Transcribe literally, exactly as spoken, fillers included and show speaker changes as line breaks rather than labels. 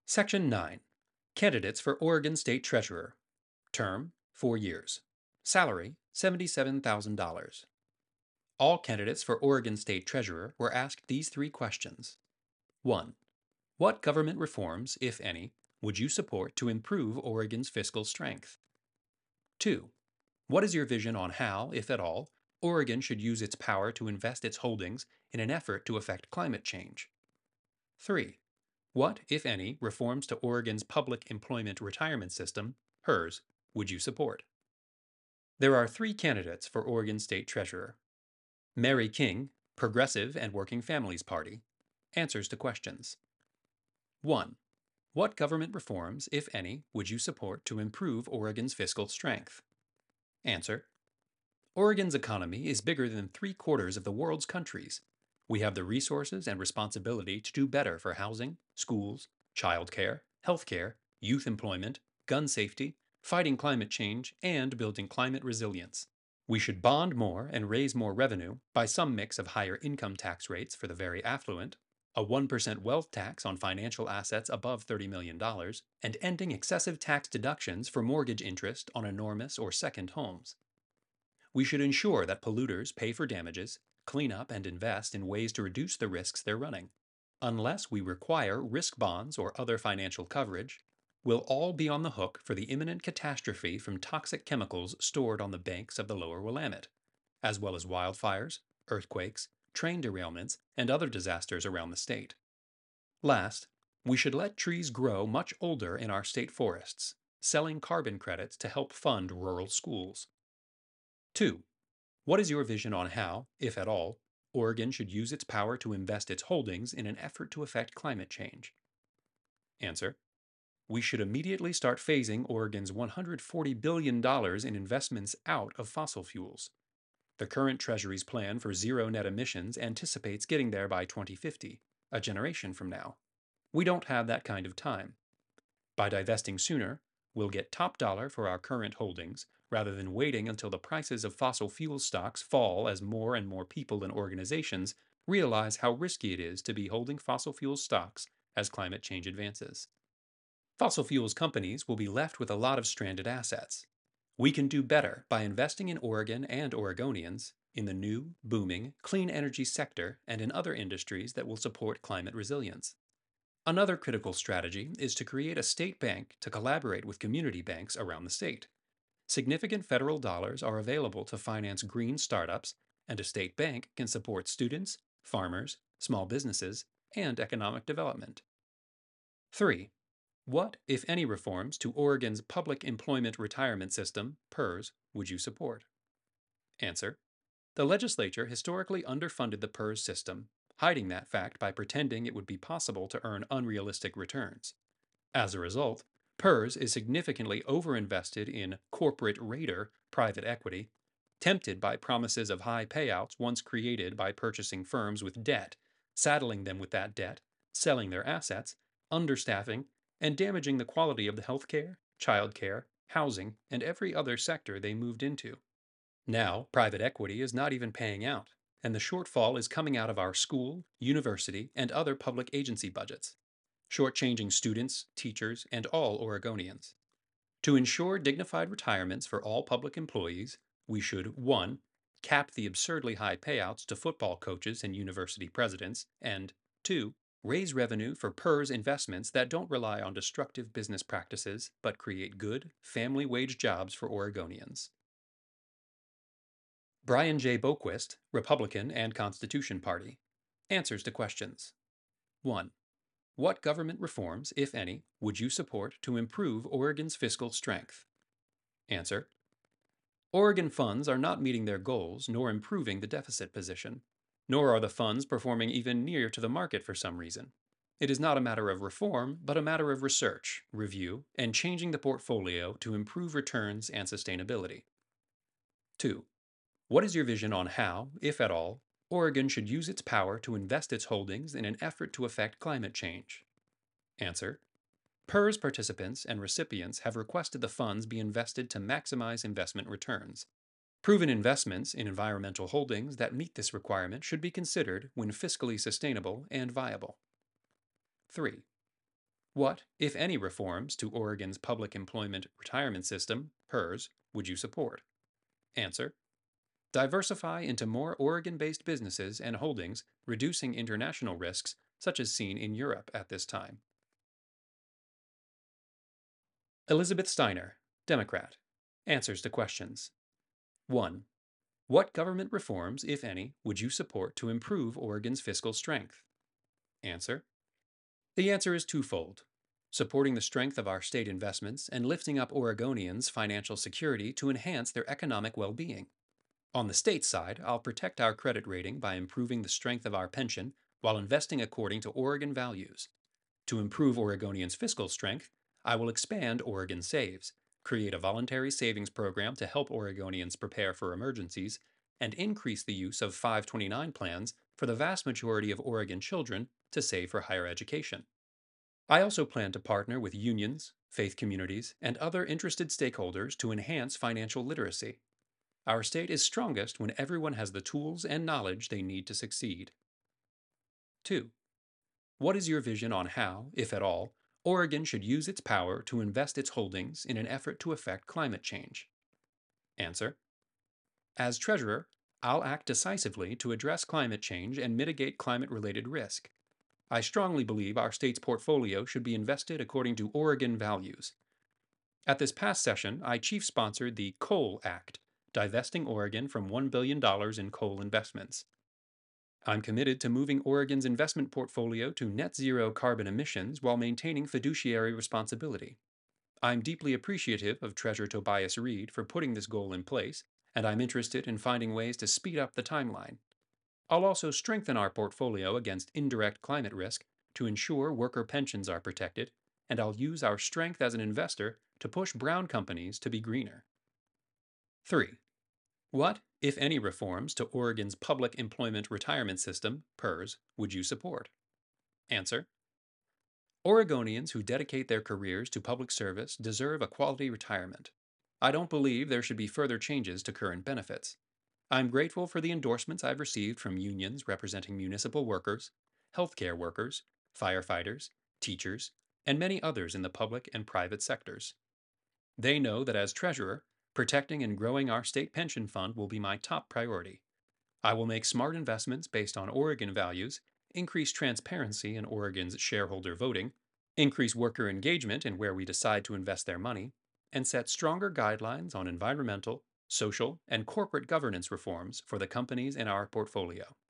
Section nine. Candidates for Oregon State Treasurer. Term, four years. Salary, seventy-seven thousand dollars. All candidates for Oregon State Treasurer were asked these three questions. one. What government reforms, if any, would you support to improve Oregon's fiscal strength? two. What is your vision on how, if at all, Oregon should use its power to invest its holdings in an effort to affect climate change? three. What, if any, reforms to Oregon's public employment retirement system, PERS, would you support? There are three candidates for Oregon State Treasurer. Mary King, Progressive and Working Families Party, answers to questions. one. What government reforms, if any, would you support to improve Oregon's fiscal strength? Answer. Oregon's economy is bigger than three quarters of the world's countries. We have the resources and responsibility to do better for housing, schools, childcare, healthcare, youth employment, gun safety, fighting climate change, and building climate resilience. We should bond more and raise more revenue by some mix of higher income tax rates for the very affluent, a one percent wealth tax on financial assets above thirty million dollars, and ending excessive tax deductions for mortgage interest on enormous or second homes. We should ensure that polluters pay for damages, clean up and invest in ways to reduce the risks they're running. Unless we require risk bonds or other financial coverage, we'll all be on the hook for the imminent catastrophe from toxic chemicals stored on the banks of the lower Willamette, as well as wildfires, earthquakes, train derailments, and other disasters around the state. Last, we should let trees grow much older in our state forests, selling carbon credits to help fund rural schools. two. What is your vision on how, if at all, Oregon should use its power to invest its holdings in an effort to affect climate change? Answer. We should immediately start phasing Oregon's one hundred forty billion dollars in investments out of fossil fuels. The current Treasury's plan for zero net emissions anticipates getting there by twenty fifty, a generation from now. We don't have that kind of time. By divesting sooner, we'll get top dollar for our current holdings rather than waiting until the prices of fossil fuel stocks fall as more and more people and organizations realize how risky it is to be holding fossil fuel stocks as climate change advances. Fossil fuels companies will be left with a lot of stranded assets. We can do better by investing in Oregon and Oregonians in the new, booming, clean energy sector and in other industries that will support climate resilience. Another critical strategy is to create a state bank to collaborate with community banks around the state. Significant federal dollars are available to finance green startups, and a state bank can support students, farmers, small businesses, and economic development. three. What, if any, reforms to Oregon's public employment retirement system, PERS, would you support? Answer. The legislature historically underfunded the PERS system, hiding that fact by pretending it would be possible to earn unrealistic returns. As a result, PERS is significantly overinvested in corporate raider private equity, tempted by promises of high payouts once created by purchasing firms with debt, saddling them with that debt, selling their assets, understaffing, and damaging the quality of the healthcare, childcare, housing, and every other sector they moved into. Now, private equity is not even paying out, and the shortfall is coming out of our school, university, and other public agency budgets, shortchanging students, teachers, and all Oregonians. To ensure dignified retirements for all public employees, we should one. Cap the absurdly high payouts to football coaches and university presidents, and two. Raise revenue for PERS investments that don't rely on destructive business practices but create good, family wage jobs for Oregonians. Brian J. Boquist, Republican and Constitution Party, answers to questions. one. What government reforms, if any, would you support to improve Oregon's fiscal strength? Answer. Oregon funds are not meeting their goals nor improving the deficit position, nor are the funds performing even near to the market for some reason. It is not a matter of reform, but a matter of research, review, and changing the portfolio to improve returns and sustainability. two. What is your vision on how, if at all, Oregon should use its power to invest its holdings in an effort to affect climate change? Answer. PERS participants and recipients have requested the funds be invested to maximize investment returns. Proven investments in environmental holdings that meet this requirement should be considered when fiscally sustainable and viable. three. What, if any, reforms to Oregon's Public Employment Retirement System, PERS, would you support? Answer: diversify into more Oregon based businesses and holdings, reducing international risks, such as seen in Europe at this time. Elizabeth Steiner, Democrat. Answers to questions. one. What government reforms, if any, would you support to improve Oregon's fiscal strength? Answer: the answer is twofold: supporting the strength of our state investments and lifting up Oregonians' financial security to enhance their economic well being. On the state side, I'll protect our credit rating by improving the strength of our pension while investing according to Oregon values. To improve Oregonians' fiscal strength, I will expand Oregon Saves, create a voluntary savings program to help Oregonians prepare for emergencies, and increase the use of five twenty-nine plans for the vast majority of Oregon children to save for higher education. I also plan to partner with unions, faith communities, and other interested stakeholders to enhance financial literacy. Our state is strongest when everyone has the tools and knowledge they need to succeed. two. What is your vision on how, if at all, Oregon should use its power to invest its holdings in an effort to affect climate change? Answer: as Treasurer, I'll act decisively to address climate change and mitigate climate related risk. I strongly believe our state's portfolio should be invested according to Oregon values. At this past session, I chief sponsored the Coal Act, divesting Oregon from one billion dollars in coal investments. I'm committed to moving Oregon's investment portfolio to net zero carbon emissions while maintaining fiduciary responsibility. I'm deeply appreciative of Treasurer Tobias Read for putting this goal in place, and I'm interested in finding ways to speed up the timeline. I'll also strengthen our portfolio against indirect climate risk to ensure worker pensions are protected, and I'll use our strength as an investor to push brown companies to be greener. three. What, if any, reforms to Oregon's Public Employment Retirement System, PERS, would you support? Answer: Oregonians who dedicate their careers to public service deserve a quality retirement. I don't believe there should be further changes to current benefits. I'm grateful for the endorsements I've received from unions representing municipal workers, healthcare workers, firefighters, teachers, and many others in the public and private sectors. They know that as treasurer, protecting and growing our state pension fund will be my top priority. I will make smart investments based on Oregon values, increase transparency in Oregon's shareholder voting, increase worker engagement in where we decide to invest their money, and set stronger guidelines on environmental, social, and corporate governance reforms for the companies in our portfolio.